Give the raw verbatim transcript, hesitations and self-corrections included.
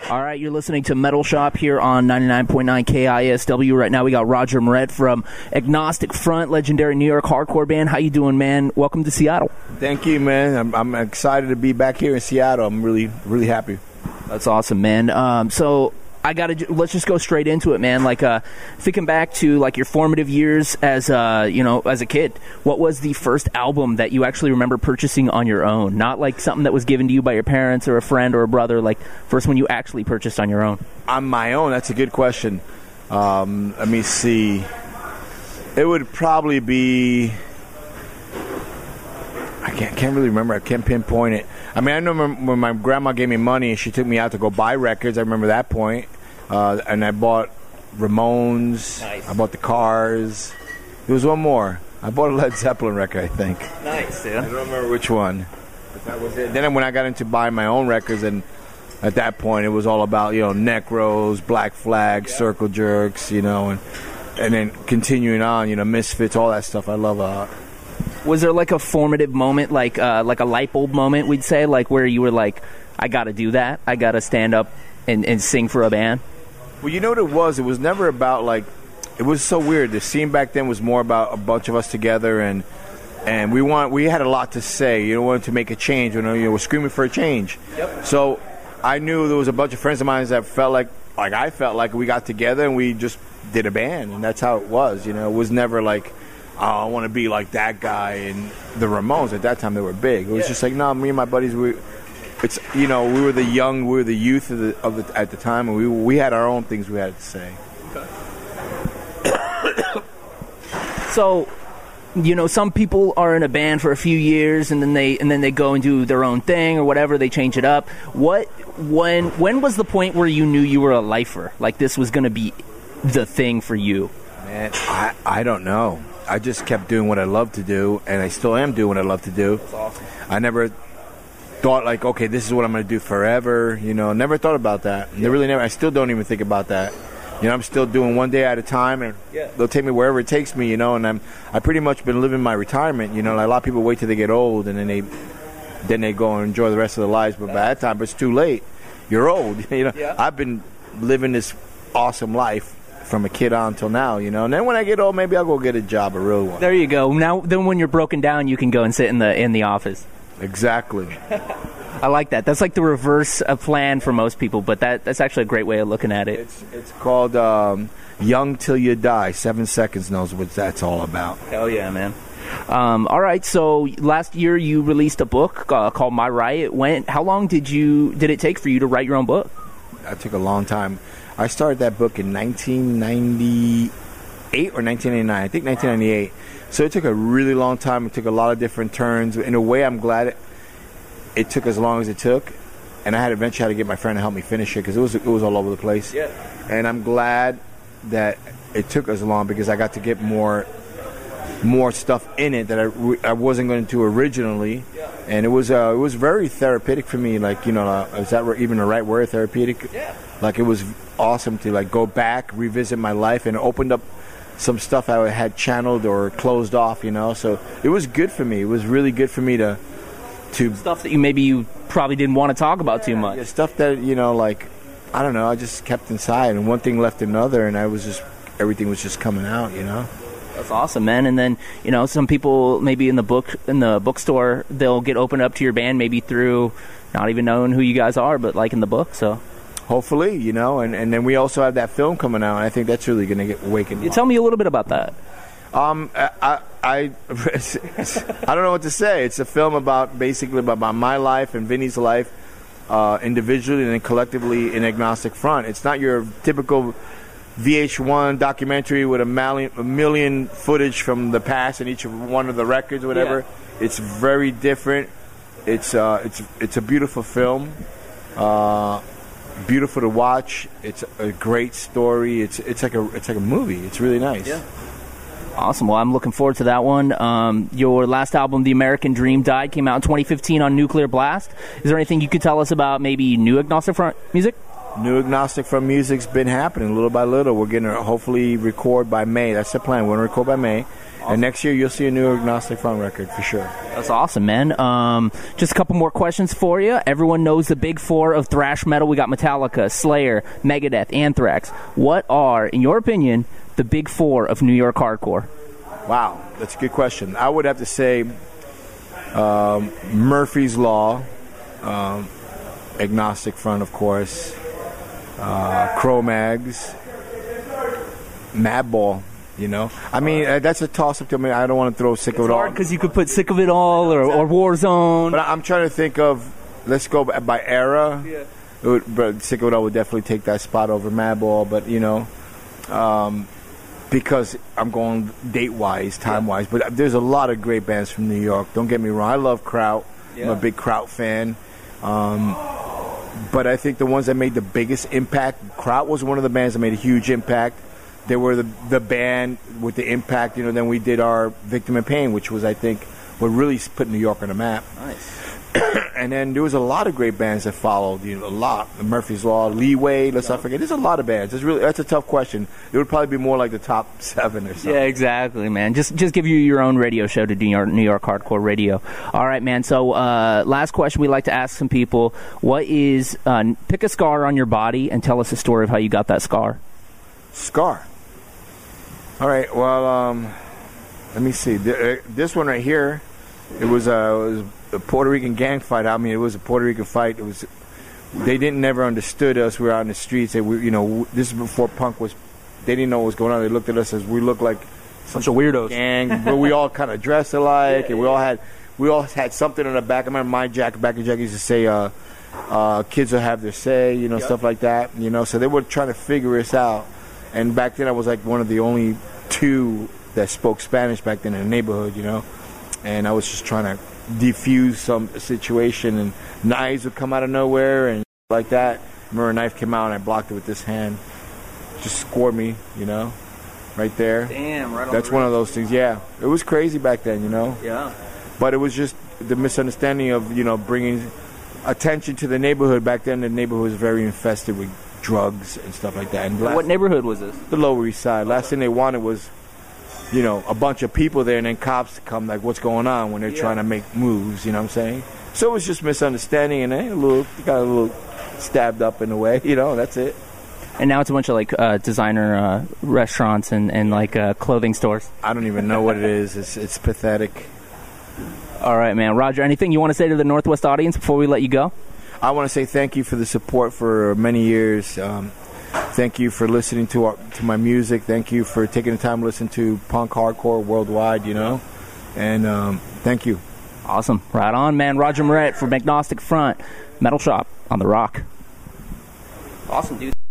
All right, you're listening to Metal Shop here on ninety-nine point nine K I S W. Right now we got Roger Miret from Agnostic Front, legendary New York hardcore band. How you doing, man? Welcome to Seattle. Thank you, man. I'm, I'm excited to be back here in Seattle. I'm really, really happy. That's awesome, man. Um, so I gotta let's just go straight into it, man. Like, uh, thinking back to like your formative years as, uh, you know, as a kid. What was the first album that you actually remember purchasing on your own? Not like something that was given to you by your parents or a friend or a brother. Like, first one you actually purchased on your own. On my own, that's a good question. Um, let me see. It would probably be. I can't, can't really remember. I can't pinpoint it. I mean, I know when my grandma gave me money and she took me out to go buy records. I remember that point. Uh, and I bought Ramones. Nice. I bought the Cars. There was one more. I bought a Led Zeppelin record, I think. Nice, dude. I don't remember which one. But that was it. Then when I got into buying my own records, and at that point it was all about, you know, Necros, Black Flag, yeah. Circle Jerks, you know, and and then continuing on, you know, Misfits, all that stuff. I love uh Was there like a formative moment, like uh, like a light bulb moment, we'd say, like where you were like, I got to do that. I got to stand up and, and sing for a band? Well, you know what it was? It was never about like, it was so weird. The scene back then was more about a bunch of us together, and and we want we had a lot to say. You know, wanted to make a change. You know, you know, we're screaming for a change. Yep. So I knew there was a bunch of friends of mine that felt like, like I felt like we got together and we just did a band, and that's how it was. You know, it was never like, oh, I want to be like that guy and the Ramones. At that time, they were big. It was yeah. just like, no, me and my buddies, we, it's you know, we were the young, we were the youth of the, of the at the time, and we we had our own things we had to say. Okay. So, you know, some people are in a band for a few years, and then they and then they go and do their own thing or whatever. They change it up. What when when was the point where you knew you were a lifer? Like this was going to be the thing for you? Man, I I don't know. I just kept doing what I love to do, and I still am doing what I love to do. That's awesome. I never thought like, okay, this is what I'm going to do forever. You know, never thought about that. Yeah. Really never. I still don't even think about that. You know, I'm still doing one day at a time, and yeah. they'll take me wherever it takes me. You know, and I'm I pretty much been living my retirement. You know, like a lot of people wait till they get old, and then they then they go and enjoy the rest of their lives. But by that time, it's too late. You're old. You know, yeah. I've been living this awesome life from a kid on till now, you know. And then when I get old, maybe I'll go get a job, a real one. There you go. Now, then when you're broken down, you can go and sit in the in the office. Exactly. I like that. That's like the reverse of plan for most people, but that that's actually a great way of looking at it. It's it's called um, Young Till You Die. Seven Seconds knows what that's all about. Hell yeah, man. Um, all right, so last year you released a book uh, called My Riot. When, how long did you did it take for you to write your own book? That took a long time. I started that book in nineteen ninety-eight or nineteen ninety-nine. I think nineteen ninety-eight. So it took a really long time. It took a lot of different turns. In a way, I'm glad it, it took as long as it took. And I had eventually had to get my friend to help me finish it because it was it was all over the place. Yeah. And I'm glad that it took as long because I got to get more more stuff in it that I, I wasn't going to originally. Yeah. And it was uh, it was very therapeutic for me. Like, you know, uh, is that even the right word, therapeutic? Yeah. Like, it was awesome to like go back, revisit my life, and it opened up some stuff I had channeled or closed off, you know. So it was good for me. It was really good for me to to stuff that you maybe you probably didn't want to talk about yeah, too much. Yeah, stuff that, you know, like, I don't know, I just kept inside, and one thing left another, and I was just everything was just coming out, you know. That's awesome, man. And then, you know, some people maybe in the book in the bookstore, they'll get opened up to your band maybe through not even knowing who you guys are, but like in the book. So hopefully, you know, and, and then we also have that film coming out, and I think that's really going to get awakened. You tell me a little bit about that. Um, I, I, I, I don't know what to say. It's a film about basically about, about my life and Vinny's life, uh, individually and then collectively in Agnostic Front. It's not your typical V H one documentary with a million, a million footage from the past in each of one of the records, or whatever. Yeah. It's very different. It's uh, it's it's a beautiful film. Uh, beautiful to watch. It's a great story. It's it's like a it's like a movie. It's really nice. Yeah. Awesome. Well, I'm looking forward to that one. Um, your last album, The American Dream Died, came out in twenty fifteen on Nuclear Blast. Is there anything you could tell us about maybe new Agnostic Front music? New Agnostic Front music's been happening little by little. We're going to hopefully record by May. That's the plan. We're going to record by May. Awesome. And next year you'll see a New Agnostic Front record for sure. That's awesome, man. Um, just a couple more questions for you. Everyone knows the big four of thrash metal. We got Metallica, Slayer, Megadeth, Anthrax. What are, in your opinion, the big four of New York hardcore? Wow, that's a good question. I would have to say um, Murphy's Law, um, Agnostic Front, of course, uh, Cro-Mags, Madball. You know, I mean, uh, that's a toss-up to me. I don't want to throw Sick of It All. Because you could put Sick of It All or, or Warzone. But I'm trying to think of, let's go by, by era. Yeah. It would, but Sick of It All would definitely take that spot over Madball. But, you know, um, because I'm going date-wise, time-wise. But there's a lot of great bands from New York. Don't get me wrong. I love Kraut. Yeah. I'm a big Kraut fan. Um, but I think the ones that made the biggest impact, Kraut was one of the bands that made a huge impact. They were the the band with the impact, you know. Then we did our Victim in Pain, which was, I think, what really put New York on the map. Nice. And then there was a lot of great bands that followed, you know, a lot. Murphy's Law, Leeway, let's not forget. There's a lot of bands. It's really, that's a tough question. It would probably be more like the top seven or something. Yeah, exactly, man. Just just give you your own radio show to do your New York hardcore radio. All right, man. So uh, last question we like to ask some people. What is, uh, pick a scar on your body and tell us the story of how you got that scar. Scar. All right, well, um, let me see. This one right here, it was, a, it was a Puerto Rican gang fight. I mean, it was a Puerto Rican fight. It was. They didn't never understood us. We were out in the streets. They, we, you know, this is before punk was. They didn't know what was going on. They looked at us as we looked like bunch of weirdos. Gang, but we all kind of dressed alike, yeah, and we all had we all had something on the back. I remember my jacket, back in jacket used to say, uh, uh, "Kids will have their say," you know, yep. Stuff like that. You know, so they were trying to figure us out. And back then, I was like one of the only two that spoke Spanish back then in the neighborhood, you know. And I was just trying to defuse some situation, and knives would come out of nowhere and like that. I remember a knife came out and I blocked it with this hand. Just scored me, you know, right there. Damn, right on That's the one of those things, yeah. It was crazy back then, you know. Yeah. But it was just the misunderstanding of, you know, bringing attention to the neighborhood. Back then, the neighborhood was very infested with drugs and stuff like that. And last, what neighborhood was this? The Lower East Side. Last thing they wanted was, you know, a bunch of people there and then cops to come, like, what's going on when they're yeah. trying to make moves, you know what I'm saying? So it was just misunderstanding, and then a little, got a little stabbed up in a way, you know, that's it. And now it's a bunch of, like, uh, designer uh, restaurants and, and like, uh, clothing stores. I don't even know what it is. It's, it's pathetic. All right, man. Roger, anything you want to say to the Northwest audience before we let you go? I want to say thank you for the support for many years. Um, thank you for listening to our, to my music. Thank you for taking the time to listen to punk hardcore worldwide, you know. And um, thank you. Awesome. Right on, man. Roger Moret from Agnostic Front, Metal Shop on The Rock. Awesome, dude.